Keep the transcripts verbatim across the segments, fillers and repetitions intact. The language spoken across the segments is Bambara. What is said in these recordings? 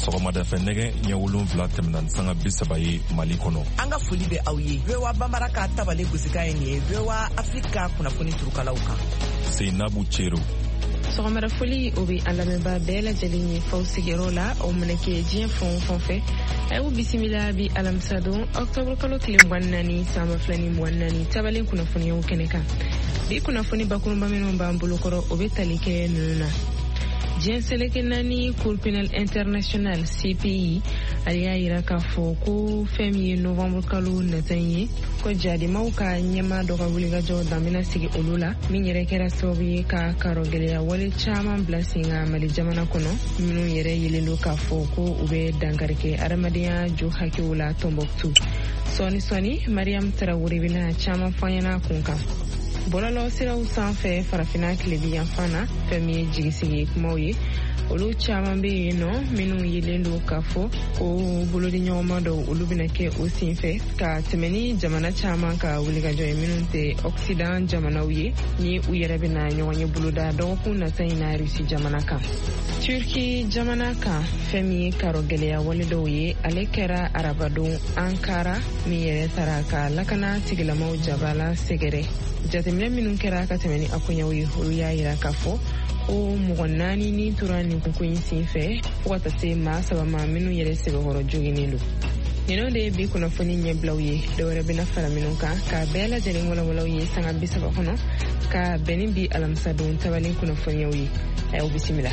sɔgɔmada fɛ nɛgɛ ɲɛ wolonfila tɛmɛna sanga bi saba ye Mali kɔnɔ. An ka foli bɛ aw ye. V O A Bambara ka tabale gosika ye nin ye V O A Afrika kunnafoni turukalaw kan. Seinabu Cero. Sɔgɔmada foli o bɛ an lamɛnbaa bɛɛ lajɛlen ye faw sigiyɔrɔ la o mana kɛ diɲɛ fɛn o fɛn fɛ. Ayiwa bisimila bi alamisa don octobre kalo tile mugan ni naani san ba fila ni mugan ni naani tabalen kunnafoniyaw kɛnɛ kan. Bi kunnafoni bakurunba minnu b'an bolokɔrɔ o bɛ tali kɛ ninnu na. Diɲɛ seleke naani Cour pénale internationale C P I ale y'a yira k'a fɔ ko fɛn min ye novembre kalo nata ye ko jadimaw ka ɲɛma dɔ ka wulikajɔ dan bɛna sigi olu la min yɛrɛ kɛra sababu ye ka karo gɛlɛya wale caman bila sen kan Mali jamana kɔnɔ minnu yɛrɛ yelen don k'a fɔ ko u bɛ dankari kɛ adamadenya jo hakɛw la Tombouctou. Sɔni sɔni Mariam Tarawele bɛna caman fɔ an ɲɛna kun kan. Bɔlɔlɔ siraw sanfɛ farafina tilebi yan fana fɛn min ye jigisigi kumaw ye olu caman bɛ yen nɔ minnu yelen don k'a fɔ ko bolodiɲɔgɔnma dɔw olu bɛna kɛ o senfɛ ka tɛmɛ ni jamana caman ka wulikajɔ ye minnu tɛ Occident jamanaw ye ni u yɛrɛ bɛna ɲɔgɔn ye boloda dɔgɔkun nata in na Rusi jamana kan. Turki jamana kan fɛn min ye karo gɛlɛya wale dɔw ye ale kɛra arabadon Ankara min yɛrɛ tara ka lakana tigilamaw jabala sɛgɛrɛ. Jateminɛ minnu kɛra ka tɛmɛ ni akoɲaw ye olu y'a yira k'a fɔ ko mɔgɔ naani ni tora nin kuko in senfɛ fo ka taa se maa saba ma minnu yɛrɛ sɛbɛkɔrɔ joginen don. Ninnu de ye bi kunnafoni ɲɛbilaw ye dɔwɛrɛ bɛna fara minnu kan ka bɛɛ lajɛlen walawalaw ye sanga bi saba kɔnɔ ka bɛn ni bi alamisa don tabalen kunnafoniyaw ye. Ayiwa bisimila.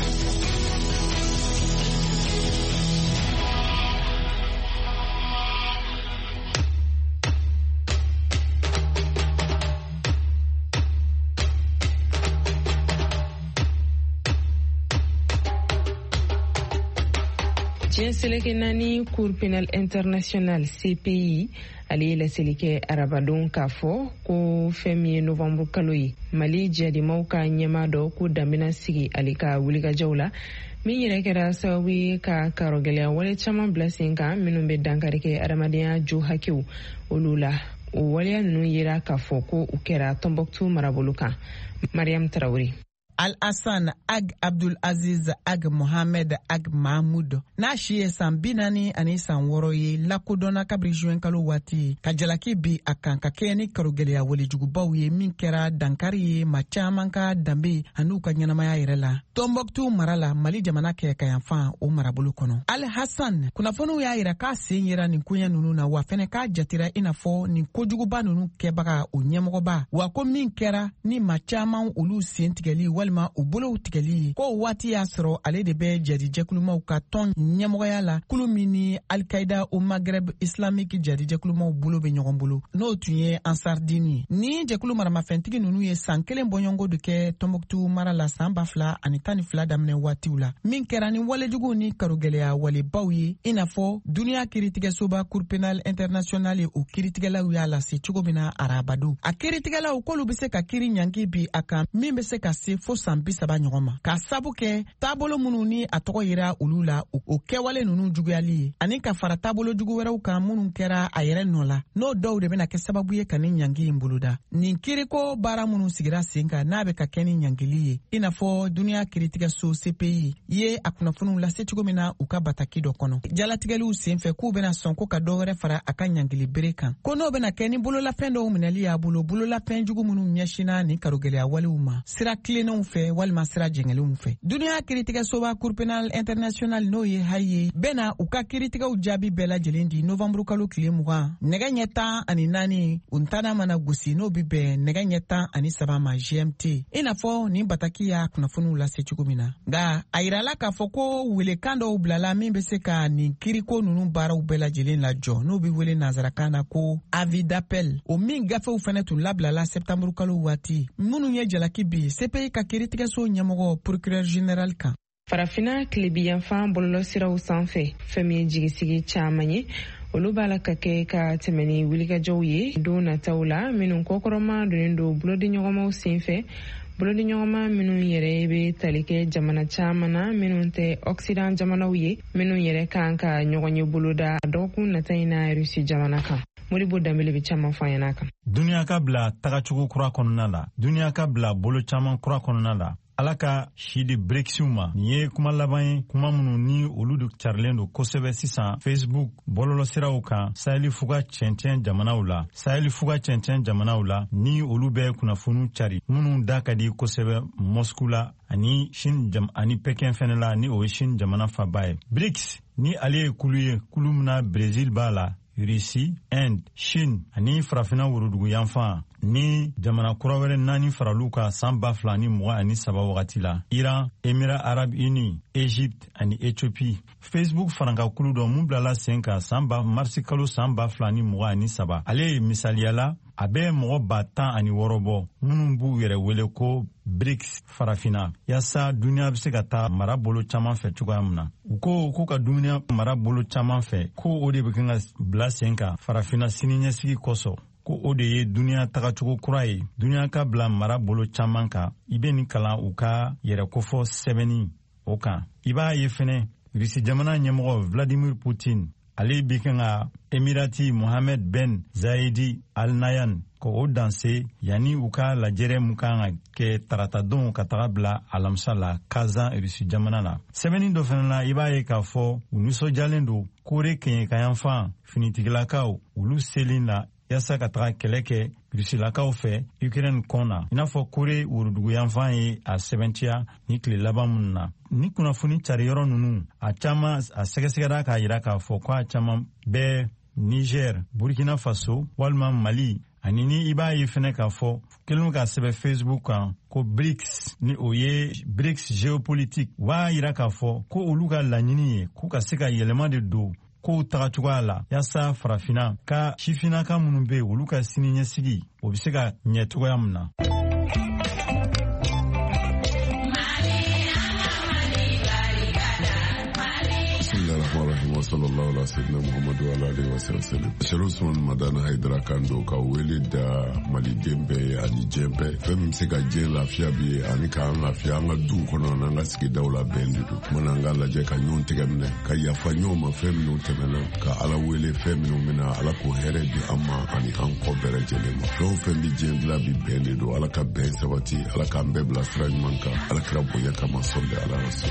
Diɲɛ seleke naani Cour pénale internationale C P I ale ye laseli kɛ arabadon k'a fɔ ko fɛn min ye novembre kalo ye Mali jadimaw ka ɲɛma dɔ ko dan bɛna sigi ale ka wulikajɔw la min yɛrɛ kɛra sababu ye ka karo gɛlɛya wale caman bila sen kan minnu bɛ dankari kɛ adamadenya jo hakɛw olu la o waleya ninnu yera k'a fɔ ko u kɛra Tombouctou marabolo kan. Mariam Tarawele. Al-Hassan Ag Abdul Aziz Ag Mohamed Ag Mahmoud n'a si ye san bi naani ani san wɔɔrɔ ye lakodɔnna kabiri juin kalo waati ka jalaki bi a kan ka kɛ ni karogɛlɛya walejugubaw ye min kɛra dankari ye ma caman ka danbe an'u ka ɲɛnamaya yɛrɛ la Tombouctou mara la Mali jamana kɛ ka yanfan o marabolo kɔnɔ. Al-Hassan kunnafoniw y'a yira k'a sen yera nin koɲɛ ninnu na wa fɛnɛ k'a jatira i n'a fɔ nin kojuguba ninnu kɛbaga o ɲɛmɔgɔba wa ko min kɛra ni ma caman olu sen tigɛli walima u bolow tigɛli ko waati y'a sɔrɔ ale de bɛ jadijɛkulumaw ka tɔn ɲɛmɔgɔya la kulu min ni Al-Qaida o Maghreb Islamique jadijɛkulumaw bolo bɛ ɲɔgɔn bolo n'o tun ye Ansardini ni jɛkulu maramafɛntigi ninnu ye san kelen bɔɲɔngo de kɛ Tombouctou mara la san ba fila ani tan ni fila daminɛ waatiw la min kɛra ni walejugu ni karogɛlɛya walebaw ye i n'a fɔ duniya kiiritigɛsoba Cour pénale internationale o kiiritigɛlaw y'a lase cogo min na arabado a kiiritigɛlaw k'olu bɛ se ka kiiri ɲangi bi a kan min bɛ se ka se fo san bi saba ɲɔgɔn ma ka sabu kɛ taabolo minnu ni a tɔgɔ yera olu la o kɛwale ninnu juguyali ye ani ka fara taabolo jugu wɛrɛw kan minnu kɛra a yɛrɛ nɔ la n'o dɔw de bɛna kɛ sababu ye ka ni ɲangi in boloda nin kiiriko baara minnu sigira sen kan n'a bɛ ka kɛ ni ɲangili ye i n'a fɔ duniya kiiritigɛso C P I ye a kunnafoniw lase cogo min na u ka bataki dɔ kɔnɔ jalatigɛliw senfɛ k'u bɛna sɔn ko ka dɔwɛrɛ fara a ka ɲangili bere kan ko n'o bɛna kɛ ni bololafɛn dɔw minɛli y'a bolo bololafɛn jugu minnu ɲɛsinna ni karogɛlɛya walew ma sira tilennenw fɛ walima sira jɛngɛlenw fɛ duniya kiiritigɛsoba Cour pénale internationale n'o ye hayi ye bɛna u ka kiiritigɛw jaabi bɛɛ lajɛlen di novembre kalo tile mugan nɛgɛ ɲɛ tan ani naani u ntana mana gosi n'o bi bɛn nɛgɛ ɲɛ tan ani saba ma G M T i n'a fɔ nin bataki y'a kunnafoniw lase cogo min na nka a yirala k'a fɔ ko welekan dɔw bilala min bɛ se ka nin kiiriko ninnu baaraw bɛɛ lajɛlen lajɔ n'o bɛ wele nanzarakan na ko avis d'appel o min gafew fɛnɛ tun labilala septembre kalo waati minnu ye jalaki bi C P I ka kiiritigɛso ɲɛmɔgɔ procureur général kan. Farafina tilebiyanfan bɔlɔlɔ siraw sanfɛ fɛn min ye jigisigi caman ye olu b'a la ka kɛ ka tɛmɛ ni wulikajɔw ye don nataw la minnu kɔkɔrɔma donnen don bolodiɲɔgɔnmaw senfɛ bolodiɲɔgɔnma minnu yɛrɛ bɛ tali kɛ jamana caman na minnu tɛ Occident jamanaw ye minnu yɛrɛ kan ka ɲɔgɔn ye boloda dɔgɔkun nata in na Rusi jamana kan. Moribo Dambele bɛ caman fɔ an ɲɛna kan. Duniya ka bila tagacogo kura kɔnɔna la, duniya ka bila bolo caman kura kɔnɔna la. ala ka si di BRICS ma. Nin ye kuma laban ye kuma minnu ni olu de carilen do kosɛbɛ sisan Facebook bɔlɔlɔsiraw kan Saheli fuga cɛncɛn jamanaw la. Saheli fuga cɛncɛn jamanaw la ni olu bɛ kunnafoniw cari minnu da ka di kosɛbɛ Moscou la ani Chine jam ani Pekin fɛnɛ la ni o ye Chine jamana faba ye. BRICS ni ale ye kulu ye kulu min na Brésil b'a la, Russie, Inde, Chine ani farafina worodugu yanfan ni jamana kura wɛrɛ naani faralu ka san ba fila ni mugan ani saba wagati la. Iran, Émirats Arabes Unis, Égypte ani Éthiopie. Facebook faranka kulu dɔ mun bilala sen kan san ba marisi kalo san ba fila ni mugan ani saba. Ale ye misaliyala a bɛ mɔgɔ ba tan ani wɔɔrɔ bɔ minnu b'u yɛrɛ wele ko BRICS farafina yasa duniya bɛ se ka taa mara bolo caman fɛ cogoya min na. U ko k'u ka duniya mara bolo caman fɛ ko o de bɛ kan ka bila sen kan farafina siniɲɛsigi kosɔn. Ko o de ye duniya tagacogo kura ye. Duniya ka bila mara bolo caman kan. I bɛ nin kalan u ka yɛrɛ kofɔ sɛbɛnni o kan. I b'a ye fɛnɛ Rusi jamana ɲɛmɔgɔ Vladimir Putin ale bi kan ka Emirati Mohammed Ben Zayed Al Nahyan ko o danse yani u ka lajɛrɛ mun kan ka kɛ taratadenw ka taga bila alamisa la Kazan Rusi jamana na. Sɛbɛnni dɔ fɛnɛ la i b'a ye k'a fɔ u nisɔndiyalen don Kore kɛɲɛkayanfan finitigilakaw olu selen la yasa ka taga kɛlɛ kɛ Rusilakaw fɛ Ukraine kɔn na. I n'a fɔ Kore woroduguyanfan ye a sɛbɛntiya ni tile laban minnu na. Ni kunnafoni cari yɔrɔ ninnu a caman a sɛgɛsɛgɛra k'a yira k'a fɔ ko a caman bɛ Niger, Burkina Faso walima Mali ani ni i b'a ye fɛnɛ k'a fɔ kelen ka sɛbɛn Facebook kan ko BRICS ni o ye BRICS géopolitique b'a yira k'a fɔ ko olu ka laɲini ye k'u ka se ka yɛlɛma de don kow tagacogoya la yasa farafina ka sifinaka minnu bɛ olu ka siniɲɛsigi o bɛ se ka ɲɛ cogoya min na. wa sallallahu ala sayyidina Muhammadu wa ala alihi wa sallam. Shalom son Madana Haidara Kando ka wele da Mali dembe ani jembe fem se ka jeng lafiya bi ani ka lafiya an ka du kɔnɔ n'an ka sigidaw la bɛn de don. Mun an ka lajɛ ka ɲɔgɔn tigɛ minɛ ka yafa ɲɔgɔn ma fɛn minnu tɛmɛna ka ala wele fɛn minnu bɛna ala ko hɛrɛ di an ma ani an kɔ bɛɛ lajɛlen ma. Fɛn o fɛn bi diɲɛ bila bi bɛn de don ala ka bɛn sabati ala k'an bɛɛ bila sira ɲuman kan ala kira bonya kama sɔli ala rasul.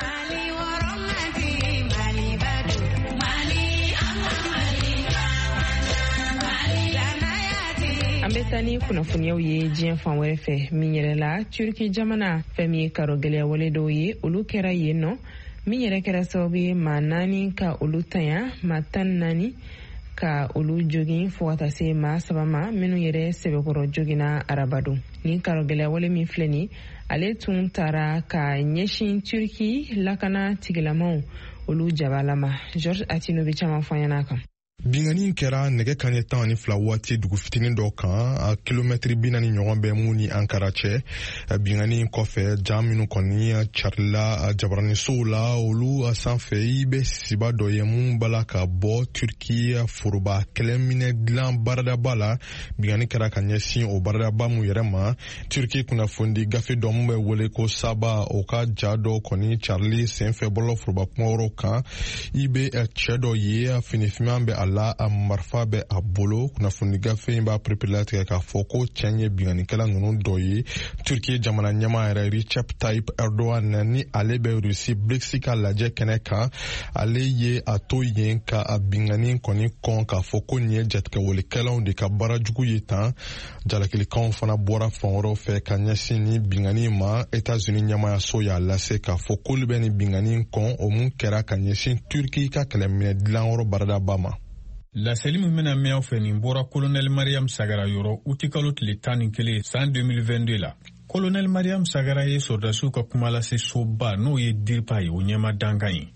An bɛ taa ni kunnafoniyaw ye diɲɛ fan wɛrɛ fɛ min yɛrɛ la Turki jamana fɛn min ye karo gɛlɛya wale dɔw ye olu kɛra yen nɔ min yɛrɛ kɛra sababu ye maa naani ka olu tanya maa tan naani ka olu jogin fo ka taa se maa saba ma minnu yɛrɛ sɛbɛkɔrɔ joginna arabadon. Ni karo gɛlɛya wale min filɛ nin ale tun taara ka ɲɛsin Turki lakana tigilamaw olu jabalama. George Atino bɛ caman fɔ an ɲɛna kan. Bingani kɛra nɛgɛ kanɲɛ tan ani fila waati dugu fitinin dɔ kan a kilomɛtiri bi naani ɲɔgɔn bɛ mun ni Ankara cɛ. Bingani kɔfɛ jaa minnu kɔni carila jabaranisow la olu sanfɛ i bɛ sisiba dɔ ye mun bala ka bɔ Turki foroba kɛlɛminɛ dilan baradaba la. Bingani kɛra ka ɲɛsin o baradaba mun yɛrɛ ma. Turki kunnafoni gafe dɔ mun bɛ wele ko Saba o ka ja dɔ kɔni carili senfɛ bɔlɔ foroba kumawɔrɔw kan. I bɛ cɛ dɔ ye finifinman bɛ a la a marifa bɛ a bolo. Kunnafoni gafe in b'a perepere k'a fɔ ko cɛn ye binganikɛla ninnu dɔ ye. Turki jamana ɲɛmaa yɛrɛ Recep Tayyip Erdogan ni ale bɛ Rusi BRICS ka lajɛ kɛnɛ kan ale ye a to yen ka a bingani kɔni kɔn k'a fɔ ko nin ye jatigɛwalekɛlaw de ka baara jugu ye tan. Jalakilikanw fana bɔra fan wɛrɛw fɛ ka ɲɛsin ni bingani ma. États-Unis ɲɛmaayaso y'a lase k'a fɔ k'olu bɛ ni bingani kɔn o mun kɛra ka ɲɛsin Turki ka kɛlɛminɛ dilanyɔrɔ baradaba ma. Laseli min bɛna mɛn aw fɛ nin bɔra Colonel Mariam Sagara yɔrɔ uti kalo tile tan ni kelen san deux mille vingt-deux la. Colonel Mariam Sagara ye sɔrdasiw ka kuma lase soba n'o ye DIRPA ye o ɲɛma dankan ye.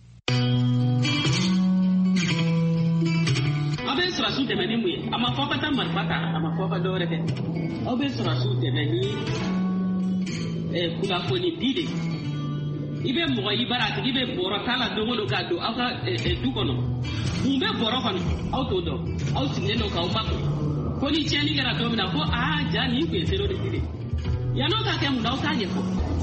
Aw bɛ sɔrɔsiw dɛmɛ ni mun ye? A ma fɔ ka taa marifa ta, a ma fɔ ka dɔ wɛrɛ kɛ. Aw bɛ sɔrɔsiw dɛmɛ ni kunnafoni di de. I bɛ mɔgɔ i bara a tigi bɛ bɔrɔ k'a la don o don k'a don aw ka du kɔnɔ. Mun bɛ bɔrɔ kɔnɔ aw t'o dɔn aw sigilen don k'aw makun ko ni tiɲɛni kɛra don min na ko aa ja nin tun ye terroriste de ye yan'aw ka kɛ mun na aw t'a ɲɛfɔ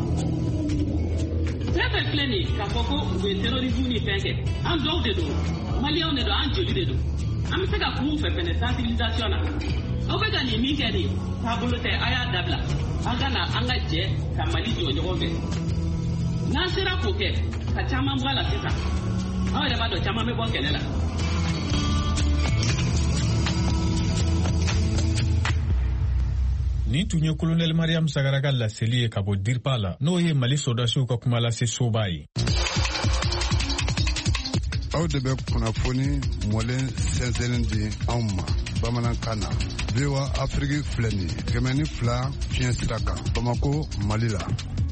fɛn fɛn filɛ nin ye k'a fɔ ko u ye terrorisme ni fɛn kɛ an dɔw de don maliyɛnw de don an joli de don an bɛ se ka kun fɛ fɛnɛ sensibilisation na aw bɛ ka nin min kɛ de taabolo tɛ a y'a dabila an ka na an ka jɛ ka Mali jɔ ɲɔgɔn fɛ n'an sera k'o kɛ ka caman bɔ a la sisan aw yɛrɛ b'a dɔn caman bɛ bɔ kɛlɛ la. Nin tun ye Colonel Mariam Sagara ka laseli ye ka bɔ Dirpa la n'o ye Mali sɔrdasiw ka kuma lase soba ye. Aw de bɛ kunnafoni mɔlen sɛnsɛnlen di anw ma bamanankan na. V O A Afrique filɛ nin ye kɛmɛ ni fila fiɲɛ sira kan Bamako Mali la.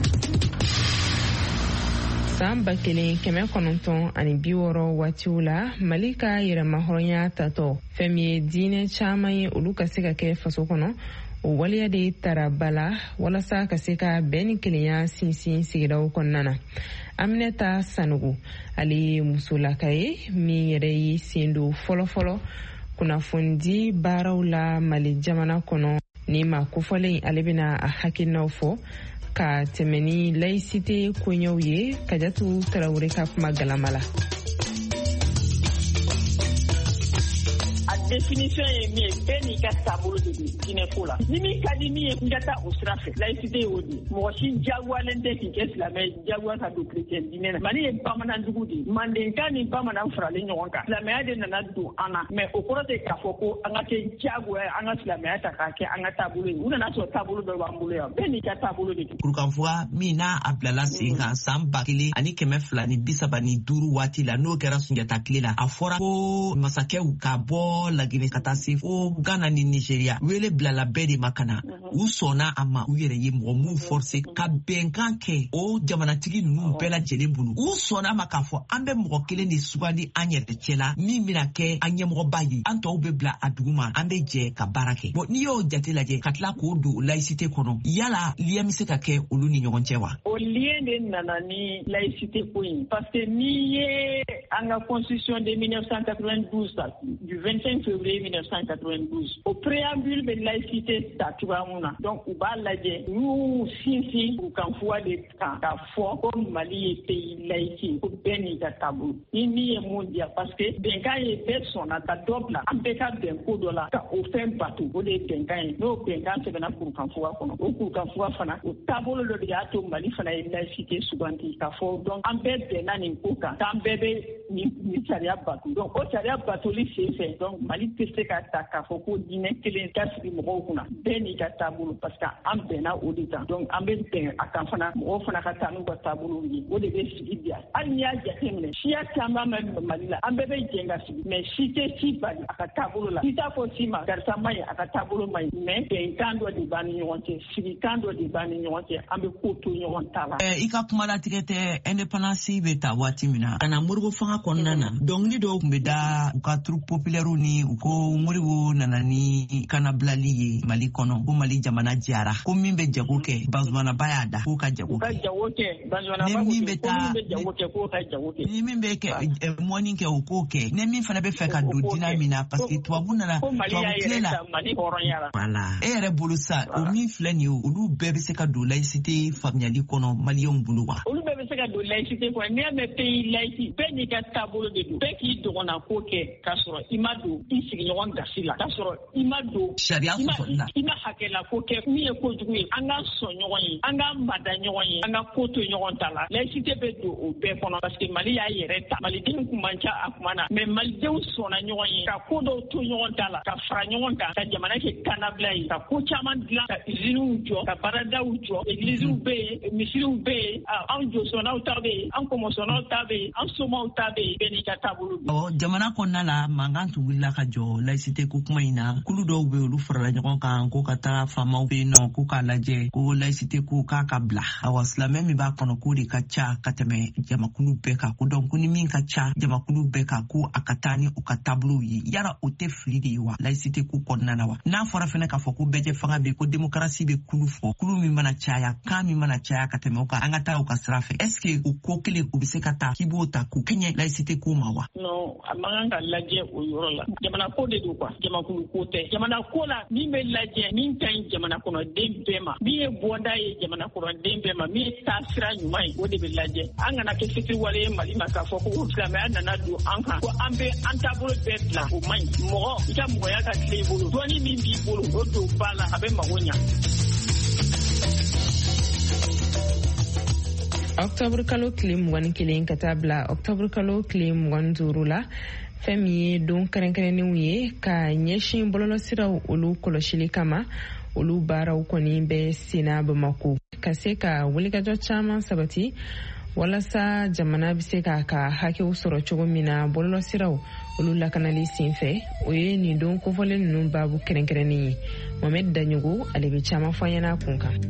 San ba kelen kɛmɛ kɔnɔntɔn ani bi wɔɔrɔ waatiw la Mali ka yɛrɛmahɔrɔnya tatɔ fɛn min ye diinɛ caman ye olu ka se ka kɛ faso kɔnɔ o waleya de tara bala walasa ka se ka bɛn ni kelenya sinsin sigidaw kɔnɔna na. Aminata Sanogo ale ye musolaka ye min yɛrɛ ye sen don fɔlɔfɔlɔ kunnafoni baaraw la Mali jamana kɔnɔ. Ni ma kofɔlen ale bɛna a hakilinaw fɔ ka tɛmɛ ni laïcité koɲɛw ye Kajatu Tarawele ka kuma galama la. Définition est mieux, ben ni ka taabolo de diinɛ ko la. Ni min ka di min ye n ka taa o sira fɛ laïcité y'o di. Mɔgɔ si jagoyalen tɛ k'i kɛ silamɛ jagoya ka don chrétien diinɛ na. Mali ye bamanandugu de ye. Mandenka ni bamanan faralen ɲɔgɔn kan. Silamɛya de nana don an na. Mais o kɔrɔ tɛ k'a fɔ ko an ka kɛ jagoya an ka silamɛya ta k'a kɛ an ka taabolo ye. U nana sɔrɔ taabolo dɔ b'an bolo yan. Bɛɛ n'i ka taabolo de don. Kurukanfuga min n'a a bilala sen kan san ba kelen ani kɛmɛ fila ni bi saba ni duuru waati la n'o kɛra Sunjata tile la a fɔra ko masakɛw ka bɔ Laginɛ ka taa se fo Ghana ni Nigeria wele bilala bɛɛ de ma ka na u sɔnna a ma u yɛrɛ ye mɔgɔ m'u forcer ka bɛnkan kɛ o jamanatigi ninnu bɛɛ lajɛlen bolo u sɔnna a ma k'a fɔ an bɛ mɔgɔ kelen de sugandi an yɛrɛ cɛ la min bɛna kɛ an ɲɛmɔgɔba ye an tɔw bɛ bila a dugu ma an bɛ jɛ ka baara kɛ bon n'i y'o jate lajɛ ka tila k'o don laïcité kɔnɔ yala lien bɛ se ka kɛ olu ni ɲɔgɔn cɛ wa? O lien de nana ni laïcité ko in parce que n'i ye an ka constitution de mille neuf cent quatre-vingt-douze du vingt-cinq février mille neuf cent quatre-vingt-douze au préambule de laïcité ta cogoya mun na donc u b'a lajɛ n'u sinsin u kan fuwa de kan k'a fɔ ko Mali ye pays laïque ko bɛɛ n'i ka taabolo ni min ye mun diya parce que bɛnkan ye bɛɛ sɔnna ka dɔ bila an bɛɛ ka bɛn ko dɔ la ka o fɛn bato o de ye bɛnkan ye n'o bɛnkan sɛbɛnna kurukanfuga kɔnɔ o kurukanfuga fana o taabolo dɔ de y'a to Mali fana ye laïcité suganti k'a fɔ donc an bɛɛ bɛnna nin ko kan k'an bɛɛ bɛ nin sariya bato donc o sariya batoli sen fɛ donc Mali tɛ se ka ta k'a fɔ ko diinɛ kelen ka sigi mɔgɔw kunna bɛɛ n'i ka taabolo parce que an bɛnna o de kan donc an bɛ bɛn a kan fana mɔgɔw fana ka taa n'u ka taabolo ye o de bɛ sigi diya hali n'i y'a jateminɛ siya caman bɛ Mali la an bɛɛ bɛ jɛn ka sigi mais si tɛ si bali a ka taabolo la si t'a fɔ si ma karisa ma ɲi a ka taabolo ma ɲi mais bɛnkan dɔ de b'an ni ɲɔgɔn cɛ sigikan dɔ de b'an ni ɲɔgɔn cɛ an bɛ ko to ɲɔgɔn ta la. i ka kuma latigɛ tɛ indépendance bɛ ta waati min na ka na Moribo fanga kɔnɔna na dɔnkili dɔw tun bɛ da u ka troupe populaire ni u ko Moribo nana ni kanabilali ye Mali kɔnɔ ko Mali jamana jara ko min bɛ jago kɛ Bazumanaba y'a da k'o ka jago kɛ ni min bɛ taa ni min bɛ kɛ mɔni kɛ o k'o kɛ ni min fana bɛ fɛ ka don diinɛ min na parce que tubabu nana tubabu tile la voilà e yɛrɛ bolo sa o min filɛ nin ye olu bɛɛ bɛ se ka don laïcité faamuyali kɔnɔ maliyɛnw bolo wa? Olu bɛɛ bɛ se ka don laïcité kɔnɔ n'i y'a mɛn pays laïque bɛɛ n'i ka taabolo de don bɛɛ k'i dɔgɔnna ko kɛ k'a sɔrɔ i ma don i sigiɲɔgɔn gasi la k'a sɔrɔ i ma don sariya sɔsɔli la i ma hakɛla ko kɛ min ye kojugu ye an ka sɔn ɲɔgɔn ye an ka mada ɲɔgɔn ye an ka ko to ɲɔgɔn ta la laïcité bɛ don o bɛɛ kɔnɔ parce que Mali y'a yɛrɛ ta malidenw kun man ca a kuma na mais malidenw sɔnna ɲɔgɔn ye ka ko dɔw to ɲɔgɔn ta la ka fara ɲɔgɔn kan ka jamana kɛ kanabila ye ka ko caman dilan ka usines jɔ ka baaradaw jɔ églises bɛ yen misiriw bɛ yen an jɔsɔnnaw ta bɛ yen an kɔmɔsɔnnaw ta bɛ yen an somaw ta bɛ yen bɛɛ n'i ka taabolo don. Ɔ jamana kɔnɔna la mankan tun wulila ka jɔ laïcité ko kuma in na kulu dɔw bɛ olu farala ɲɔgɔn kan ko ka taa faamaw bɛ yen nɔ ko k'a lajɛ ko laïcité ko k'a ka bila awa silamɛ min b'a kɔnɔ k'o de ka ca ka tɛmɛ jamakulu bɛɛ kan ko donc ko ni min ka ca jamakulu bɛɛ kan ko a ka taa ni u ka taabolow ye yala o tɛ fili de ye wa laïcité ko kɔnɔna na wa n'a fɔra fɛnɛ k'a fɔ ko bɛɛ fanga bɛ ko démocratie bɛ kulu fɔ kulu min mana caya kan min mana caya ka tɛmɛ o kan an ka taa o ka sira fɛ est-ce que o ko kelen o bɛ se ka taa k'i b'o ta k'o kɛɲɛ laïcité ko ma wa? Non, a man kan ka lajɛ o yɔrɔ la. Jamana ko de don quoi, jamakulu ko tɛ. Jamana ko la min bɛ lajɛ min ka ɲi jamana kɔnɔden bɛɛ ma, min ye bɔda ye jamana kɔnɔden bɛɛ ma, min ye taasira ɲuman ye o de bɛ lajɛ. An kana kɛ fitiriwale ye Mali ma k'a fɔ ko silamɛya nana don an kan, ko an bɛ an taabolo bɛɛ bila o man ɲi. Mɔgɔ i ka mɔgɔya ka tile i bolo, dɔɔni min b'i bolo o don ba la a bɛ mago ɲa. Octobre kalo tile mugan ni kelen ka taa bila octobre kalo tile mugan ni duuru la, fɛn min ye don kɛrɛnkɛrɛnnenw ye ka ɲɛsin bɔlɔlɔsiraw olu kɔlɔsili kama, olu baaraw kɔni bɛ senna Bamako ka se ka wulikajɔ caman sabati walasa jamana bɛ se k'a ka hakɛw sɔrɔ cogo min na bɔlɔlɔsiraw olu lakanali senfɛ. O ye nin don kofɔlen ninnu baabu kɛrɛnkɛrɛnnen ye. Mohamed Daɲogo ale bɛ caman fɔ an ɲɛna a kun kan.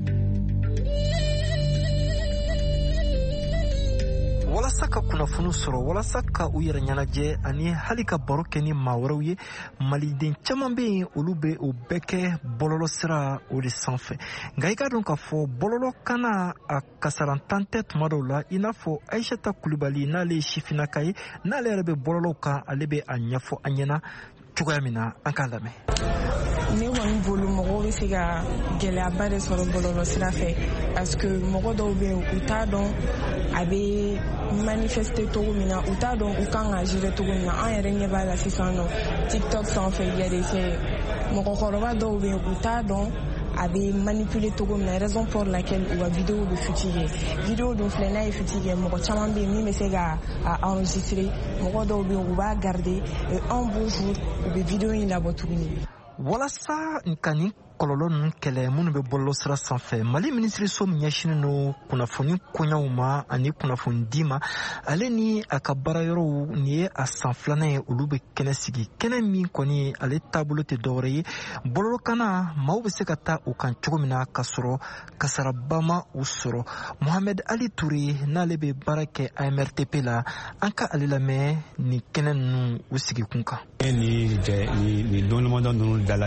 walasa ka kunnafoni sɔrɔ, walasa ka u yɛrɛ ɲɛnajɛ ani hali ka baro kɛ ni maa wɛrɛw ye, maliden caman bɛ yen olu bɛ o bɛɛ kɛ bɔlɔlɔ sira o de sanfɛ. Nka i ka dɔn k'a fɔ bɔlɔlɔ kana a kasarantan tɛ tuma dɔw la, i n'a fɔ Aïssata Kulibali n'ale ye sifinaka ye, n'ale yɛrɛ bɛ bɔlɔlɔw kan ale bɛ a ɲɛfɔ an ɲɛna cogoya min na, an k'a lamɛn. Ne kɔni bolo mɔgɔw bɛ se ka gɛlɛyaba de sɔrɔ bɔlɔlɔ sira fɛ parce que mɔgɔ dɔw bɛ yen u t'a dɔn a bɛ manifester cogo min na, u t'a dɔn u kan ka gérer cogo min na. An yɛrɛ ɲɛ b'a la sisan nɔ TikTok sanfɛ il y a des faits, mɔgɔkɔrɔba dɔw bɛ yen u t'a dɔn a bɛ manipuler cogo min na, raison pour laquelle u ka vidéo bɛ futigɛ. Vidéo dun filɛ n'a ye futigɛ, mɔgɔ caman bɛ yen min bɛ se ka enregistrer, mɔgɔ dɔw bɛ yen u b'a garder et un beau jour u bɛ vidéo in labɔ tuguni. Walasa nka nin kɔlɔlɔ ninnu kɛlɛ minnu bɛ bɔlɔlɔ sira sanfɛ, Mali minisiriso min ɲɛsinnen don kunnafoni koɲɛw ma ani kunnafoni di ma, ale ni a ka baara yɔrɔw nin ye a san filanan ye olu bɛ kɛnɛ sigi. Kɛnɛ min kɔni ale taabolo tɛ dɔwɛrɛ ye, bɔlɔlɔkanna maaw bɛ se ka taa u kan cogo min na ka sɔrɔ kasaraba ma u sɔrɔ. Mohamed Ali Toure n'ale bɛ baara kɛ A M R T P la, an ka ale lamɛn nin kɛnɛ ninnu u sigi kun kan. Ni ni dɔnnimɔdɔn ninnu dala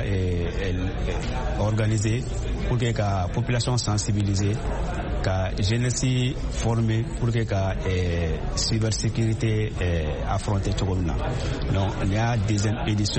organisé pour que la population sensibilisée, la jeunesse formée pour que la eh, cybersécurité eh, affrontée tout comme là. Donc il y a deuxième édition,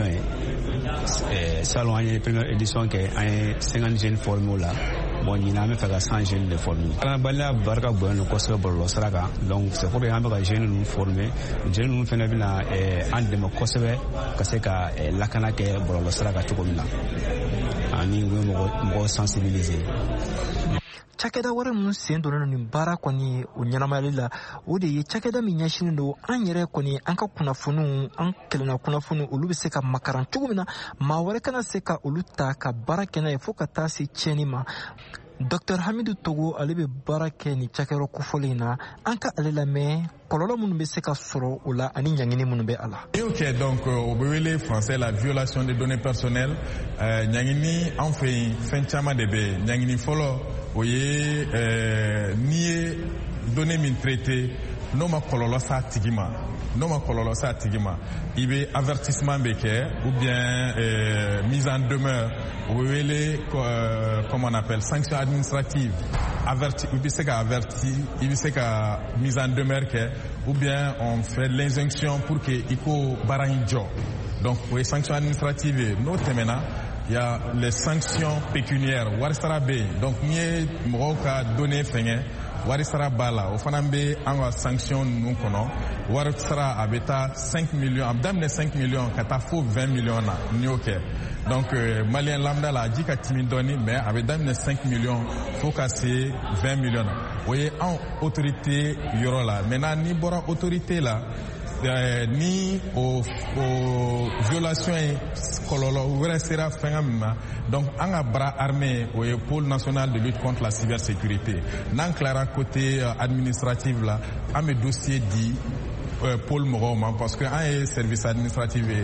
eh, salon la première édition qui a cinquante jeunes formés là. Bon, il y a même fait cent jeunes de formés. On a barka bon le coste pour le Saraga. Donc c'est pour que les jeunes nous formés, les jeunes nous faisons bien en démo coste que c'est que la canake pour le Saraga tout comme là. Ani mo sensibiliser. Cakɛda wɛrɛ minnu sen donna nin baara kɔni o ɲɛnamayali la, o de ye cakɛda min ɲɛsinnen don an yɛrɛ kɔni an ka kunnafoniw, an kɛlɛnna kunnafoniw olu bɛ se ka makaran cogo min na maa wɛrɛ kana se ka olu ta ka baara kɛ n'a ye fo ka taa se tiɲɛni ma. Docteur Hamidou Togo ale bɛ baara kɛ ni cakɛyɔrɔ kofɔlen in na, an ka ale lamɛn kɔlɔlɔ minnu bɛ se ka sɔrɔ o la ani ɲangini minnu bɛ a la. Ok, donc au bɛ wele français la violation des données personnelles, ɲangini an fɛ yen fɛn caman de bɛ yen. Ɲangini fɔlɔ o ye n'i ye données min traité n'o ma kɔlɔlɔ s'a tigi ma, n'o ma kɔlɔlɔ s'a tigi ma, i bɛ avertissement bɛ kɛ ou bien euh, mise en demeure, o bɛ wele euh, comment on appelle sanction administrative, averti, i bɛ se ka averti, i bɛ se ka mise en demeure kɛ, ou bien on fait l'injonction pour que i ko baara in jɔ. Donc o ye sanction administrative ye. N'o tɛmɛna, il y a les sanctions pécuniaires, wari sara bɛ yen. Donc n'i ye mɔgɔw ka données fɛngɛ, wari sara b'a la, o fana bɛ an ka sanction ninnu kɔnɔ. Wari sara a bɛ taa cinq millions, a bɛ daminɛ cinq millions ka taa fo vingt millions na n'i y'o kɛ. Donc euh, malien lambda la a ji ka timi dɔɔni, mais a bɛ daminɛ cinq millions fo ka se vingt millions na. O ye an autorité yɔrɔ la. Maintenant n'i bɔra autorité la, Euh, ni o, o violation ye kɔlɔlɔ wɛrɛ sera fɛngɛ min ma, donc an ka bara armée o ye pôle national de lutte contre la cybersécurité. N'an tilara côté euh, administratif la, an bɛ dossier di euh, pôle mɔgɔw ma parce que an ye service administratif ye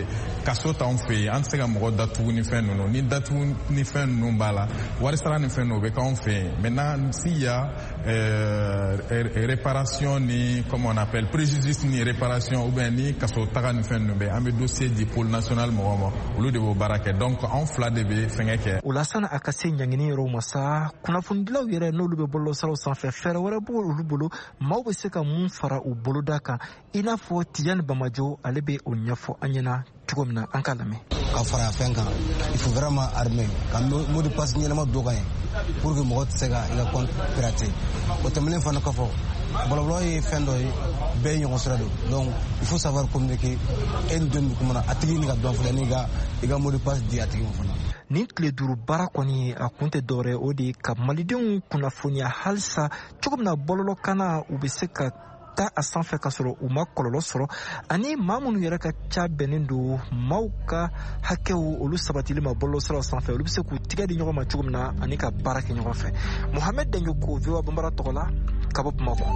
kaso t'anw fɛ yen an tɛ se ka mɔgɔ datugu ni fɛn ninnu ni datugu ni fɛn ninnu b'a la wari sara ni fɛn ninnu o bɛ k'anw fɛ yen maintenant s'il y a euh, réparation ni comme on appelle préjudice ni réparation ou bien ni kaso taga ni fɛn ninnu bɛ an bɛ dossier di pôle national mɔgɔw ma olu de b'o baara kɛ donc anw fila de bɛ fɛngɛ kɛ. o la sani a ka se ɲangini yɔrɔw ma sa kunnafonidilaw yɛrɛ n'olu bɛ bɔlɔlɔsiraw sanfɛ fɛɛrɛ wɛrɛ b'olu bolo maaw bɛ se ka mun fara u boloda kan i n'a fɔ Tijani Bamajo ale bɛ o ɲɛfɔ an ɲɛna cogo min na an ka lamɛn. ka fara fɛn kan il faut vraiment armer ka mot de passe ɲɛnama dɔ kan ye pour que mɔgɔ tɛ se ka i ka compte pirater o tɛmɛnen fana kɔfɛ bɔlɔbɔlɔ ye fɛn dɔ ye bɛɛ ɲɔgɔn sira don donc il faut savoir communiquer e ni don bɛ kuma na a tigi ni ka dɔn fɔlɔ ni ka i ka mot de passe di a tigi ma fana. nin tile duuru baara kɔni a kun tɛ dɔwɛrɛ o de ka malidenw kunnafoniya halisa cogo min na bɔlɔlɔ kana u bɛ se ka taa a sanfɛ ka sɔrɔ u ma kɔlɔlɔ sɔrɔ ani maa minnu yɛrɛ ka ca bɛnnen don maaw ka hakɛw olu sabatili ma bɔlɔlɔsiraw sanfɛ olu bɛ se k'u tigɛ di ɲɔgɔn ma cogo min na ani ka baara kɛ ɲɔgɔn fɛ. Mohamed Danjoko V O A Banbara tɔgɔ la ka bɔ Bamakɔ.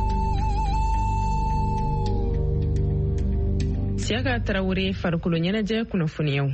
Siaka Tarawele farikolo ɲɛnajɛ kunnafoniyaw.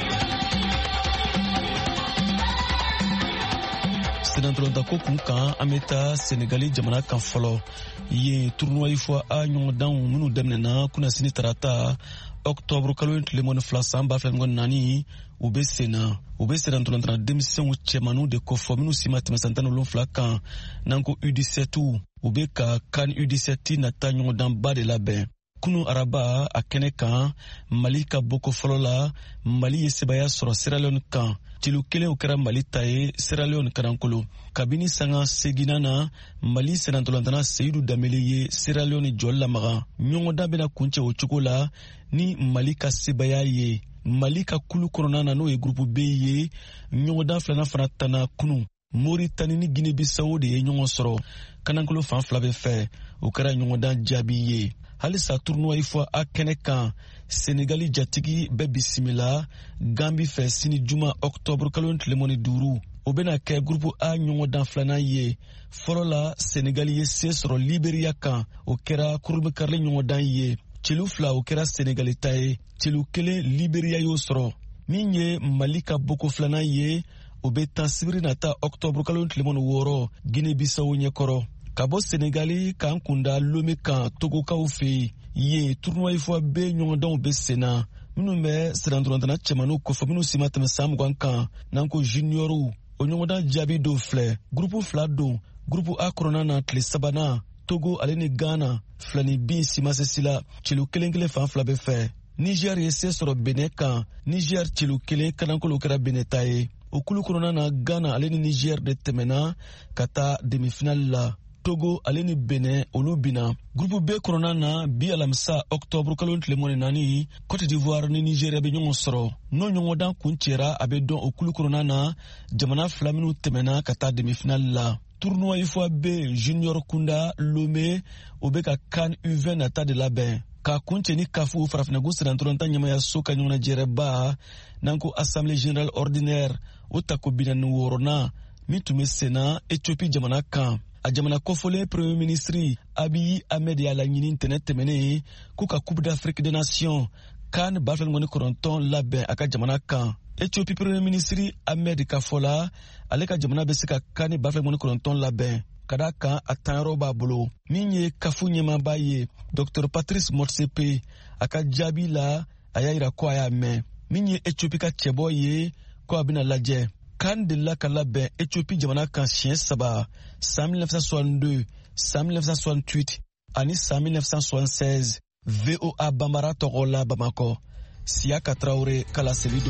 Senatolonta ko kun kan an bɛ taa Senegali jamana kan fɔlɔ yen tournoi fɔ a ɲɔgɔndanw minnu daminɛna kunnasini tarata octobre kalo tile mɔni fila san ba fila ni naani u bɛ sen na u bɛ senatolonta denmisɛnw cɛmanninw de kofɔ minnu si ma tɛmɛ san tan ni wolonwula kan n'an ko U dix-sept u bɛ ka CAN U dix-sept nata ɲɔgɔndanba de labɛn. Kunu araba a kɛnɛ kan Mali ka boko fɔlɔ la Mali ye sebaya sɔrɔ Sierra Leone kan tilo kelen o kɛra Mali ta ye Sierra Leone karankolo kabini sanga seginna na Mali senatolantana Seydou Dembélé ye Sierra Leone jɔli lamaga ɲɔgɔndan bɛna kuncɛ o cogo la ni Mali ka sebaya ye Mali ka kulu kɔnɔna na n'o ye groupe B ye ɲɔgɔndan filanan fana tana kunu Mauritanie ni Guinée-Bissau de ye ɲɔgɔn sɔrɔ kanankolo fan fila bɛ fɛ o kɛra ɲɔgɔndan jaabi ye. Halisa tournoi fɔ a kɛnɛ kan Senegali jatigi bɛ bisimila Gambi fɛ sini juma octobre kalo tile mɔni duuru o bɛna kɛ groupe A ɲɔgɔndan filanan ye fɔlɔ la Senegali ye se sɔrɔ Liberia kan o kɛra kurubɛkarili ɲɔgɔndan ye celu fila o kɛra Senegali ta ye celu kelen Liberia y'o sɔrɔ min ye Mali ka boko filanan ye o bɛ taa sibiri nata octobre kalo tile mɔni wɔɔrɔ Guinée-Bissau ɲɛkɔrɔ. Ka bɔ Senegali k'an kunda Lomé kan Togokaw fɛ yen tournoi fɔ bɛɛ ɲɔgɔndanw bɛ sen na minnu bɛ senatolantana cɛmanninw kɔfɛ minnu si ma tɛmɛ san mugan kan n'an ko juniɔrw o ɲɔgɔndan jaabi dɔw filɛ groupe fila don groupe A kɔnɔna na tile sabanan Togo ale ni Ghana filani bin si ma se si la celu kelen kelen fan fila bɛ fɛ. Niger ye se sɔrɔ Benin kan Niger celu kelen kanankolo kɛra Benin ta ye o kulu kɔnɔna na Ghana ale ni Niger de tɛmɛna ka taa demi-finale la. Togo ale ni Benin olu bina groupe B kɔnɔna na bi alamisa octobre kalo tile mɔni naani Côte d'Ivoire ni Nigeria bɛ ɲɔgɔn sɔrɔ n'o ɲɔgɔndan kun cɛra a bɛ dɔn o kulu kɔnɔna na jamana fila minnu tɛmɛna ka taa demi-finale la. Tournoi fɔ B junior kunda Lomé o bɛ ka CAN U vingt nata de labɛn ka kun cɛ ni kafu farafinɛko senatolanta ɲɛmayaso ka ɲɔgɔnajɛrɛba n'an ko assemblée générale ordinaire o tako bi naani wɔɔrɔnan min tun bɛ senna Ethiopie jamana kan. A jamana kɔfɔlen premier ministre Abiy Ahmed y'a laɲini ntɛnɛn tɛmɛnen k'u ka Coupe d'Afrique des Nations CAN ba fila ni kɔnɔntɔn labɛn a ka jamana kan. Ethiopie premier ministre Ahmed ka fɔ la ale ka jamana bɛ se ka CAN ba fila ni kɔnɔntɔn labɛn ka da kan a tanyɔrɔ b'a bolo min ye kafu ɲɛmaaba ye Docteur Patrice Motsepe a ka jaabi la a y'a yira ko a y'a mɛn min ye Ethiopie ka cɛbɔ ye ko a bɛna lajɛ. CAN delila ka labɛn Ethiopie jamana kan siɲɛ saba san mille neuf cent soixante-deux san mille neuf cent soixante-huit ani san mille neuf cent soixante-seize. V O A Banbara tɔgɔ la Bamakɔ Siaka Traoré Kala Selido.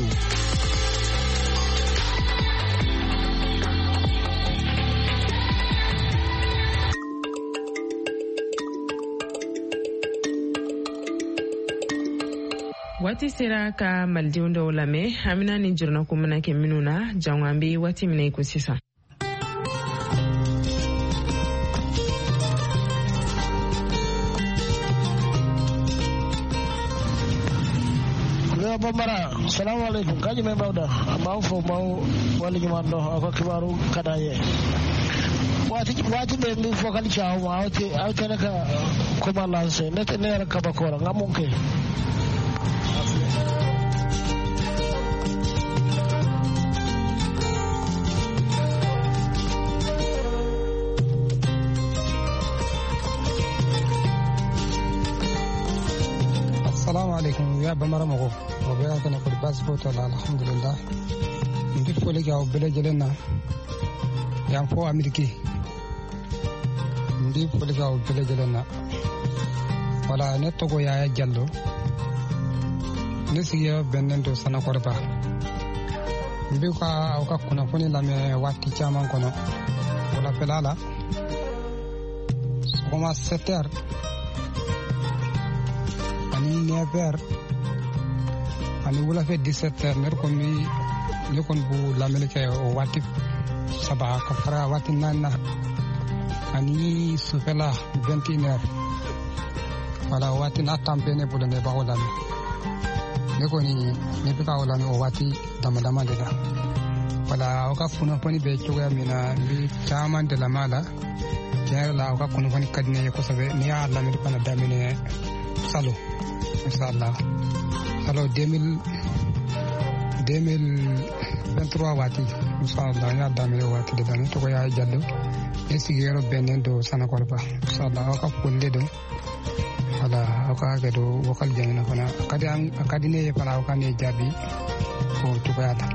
Waati sera ka malidenw dɔw lamɛn an bɛna nin jirana ko mana kɛ minnu na jango an bɛ waati min na i ko sisan. Bambara, salamu alaikum. Kaji mai bauda, amma fo mau wali juman do ko kibaru kadaye. Wati wati be mi fo kali chawo ma wati awte naka ko balance net ne ka bakora ngamunke. Assalamu alaikum ya bamara mako o be ka na ko passport la alhamdulillah ndi fole ga o bele jelena ya fo ameriki ndi fole ga o bele jelena wala ne togo ya ya jallo ne siya benendo sana korba mbi ka o ka kuna foni la me watti chaman kono wala pelala soma sept heures ani neuf heures ani wala fe dix-sept heures ner kon mi ne kon bu la melike o watti saba ka fara watti nanna ani sufela vingt et une heures wala watti na tampe ne bu ne ba wala ne ko ni ne bi ka wala ni o watti dama dama de da wala o ka funa fani be cogoya mina bi caman de la mala tiɲɛ la o ka kunnafoni ka di ne ye kosɛbɛ ni y'a lamɛn fana daminɛ salo inshallah salo deux mille vingt-trois waati inshallah n y'a daminɛ waati de la ne tɔgɔ y'a jalo ne sigiyɔrɔ bɛnnen don sanakɔrɔba inshallah aw ka foli de don wala aw ka hakɛ don wakali jɛngɛna fana a ka di ne ye fana aw ka ne jaabi o cogoya la.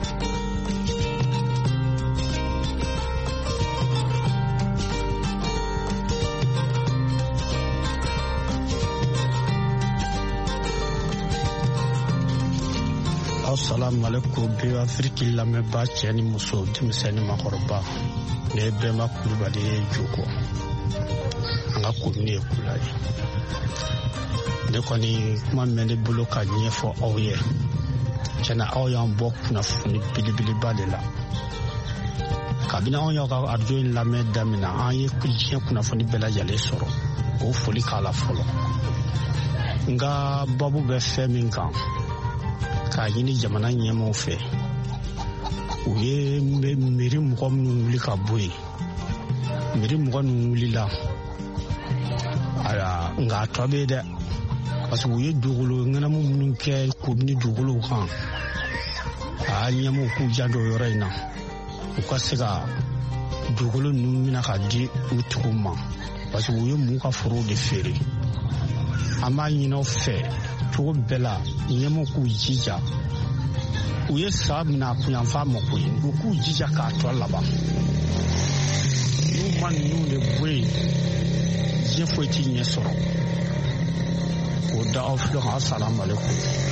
Assalamu alaikum bi Afrique lamɛnba cɛ ni muso denmisɛnnin makɔrɔba ne bɛnba kulubali ye Joko an ka komini ye Kula ye ne kɔni kuma mɛn ne bolo ka ɲɛfɔ aw ye tiɲɛna aw y'an bɔ kunnafoni belebeleba de la kabini anw y'aw ka radio in lamɛn damina an ye diɲɛ kunnafoni bɛɛ lajɛlen sɔrɔ k'o foli k'a la fɔlɔ nka babu bɛ fɛn min kan k'a ɲini jamana ɲɛmaaw fɛ u ye miiri mɔgɔ minnu wuli ka bɔ yen miiri mɔgɔ minnu wulila nka a tɔ bɛ yen dɛ parce que u ye dugukolo ŋɛnɛmu minnu kɛ komini dugukolow kan a ɲɛmaaw k'u janto o yɔrɔ in na u ka se ka dugukolo ninnu mina ka di u tigiw ma parce que u ye mun ka forow de feere an b'a ɲini aw fɛ cogo bɛɛ la ɲɛmaaw k'u jija u ye sa mina kunyanfan mako ye u k'u jija k'a tɔ laban n'u ma ninnu de bɔ yen diɲɛ foyi t'i ɲɛ sɔrɔ k'o da aw filɛ kan assalamu alaikum.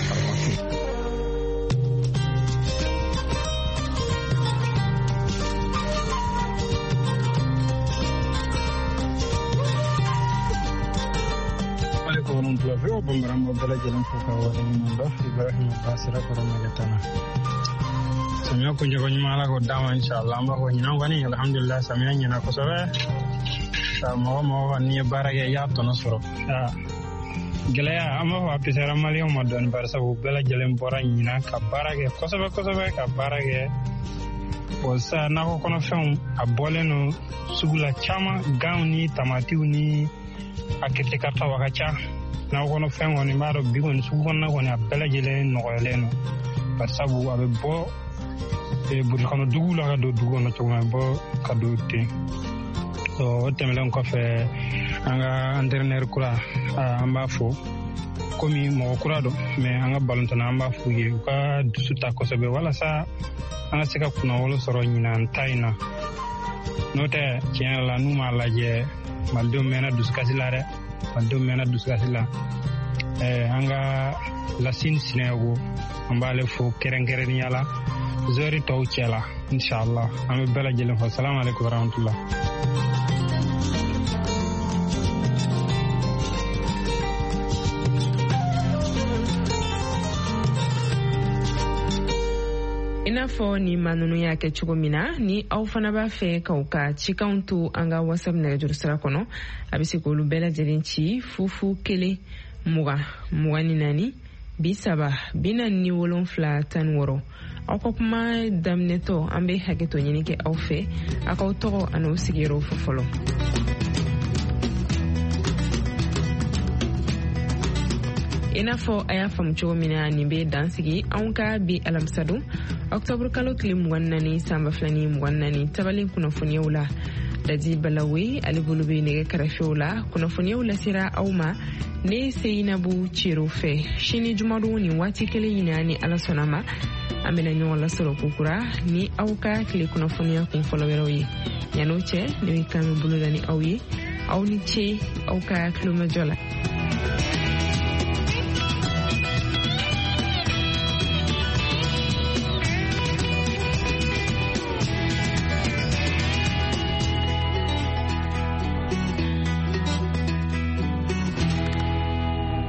Veo bambaram bala jalan fuka wala mando Ibrahim Basira ko magatana samia ko jogo nyala ko dama inshallah ma ko nyina ngani alhamdulillah samia nyina ko sabe sa mo mo ni barage ya to no soro ah gelaya ama wa pisara mali mo don bar sabu bala jalan bora nyina ka barage ko sabe ko sabe ka barage o sa na ko kono fon aboleno sugula chama gawni tamati ni akete karta wakacha na kono fɛn kɔni b'a dɔn bi kɔni sugu kɔnɔna kɔni a bɛɛ lajɛlen nɔgɔyalen don bari sabu a bɛ bɔ burusi kɔnɔ dugu la ka don dugu kɔnɔ cogo min a bɛ bɔ ka don ten o tɛmɛlen kɔfɛ an ka entraîneur kura an b'a fo komi mɔgɔ kura don mais an ka ballontanna an b'a f'u ye u ka dusu ta kosɛbɛ walasa an ka se ka kunnawolo sɔrɔ ɲinan ta in na n'o tɛ tiɲɛ yɛrɛ la n'u m'a lajɛ malidenw mɛnna dusukasi la dɛ malidenw mɛnna dusukasi la an ka Lasine Sinayoko an b'ale fo kɛrɛnkɛrɛnnenya la zori tɔw cɛ la inshallah an bɛ bɛɛ lajɛlen fɔ salamu alaikum warahmatullah. I n'a fɔ ni maa ninnu y'a kɛ cogo min na ni aw fana b'a fɛ k'aw ka cikanw to an ka whatsapp nɛgɛjuru sira kɔnɔ a bɛ se k'olu bɛɛ lajɛlen ci fufu kelen mugan mugan ni naani bi saba bi naani ni wolonfila tan ni wɔɔrɔ aw ka kuma daminɛtɔ an bɛ hakɛtɔ ɲini kɛ aw fɛ a k'aw tɔgɔ ani aw sigiyɔrɔ fɔ fɔlɔ. I n'a fɔ a y'a faamu cogo min na nin bɛ dansigi anw ka bi alamisadu octobre kalo tile mugan naani sanba fila ni mugan naani tabalen kunnafoniyaw la Dadi Balawe ale bolo bɛ nɛgɛ kɛrɛfɛw la kunnafoniyaw lasera aw ma ne Seinabu Ciro fɛ sini jumadon ni waati kelen ɲina ni Ala sɔnna ma an bɛna ɲɔgɔn lasɔrɔ kokura ni aw ka tile kunnafoniya kun fɔlɔ wɛrɛw ye yan'o cɛ ne bɛ kan bɛ bolo da ni aw ye aw ni ce aw ka kilomɛjɔ la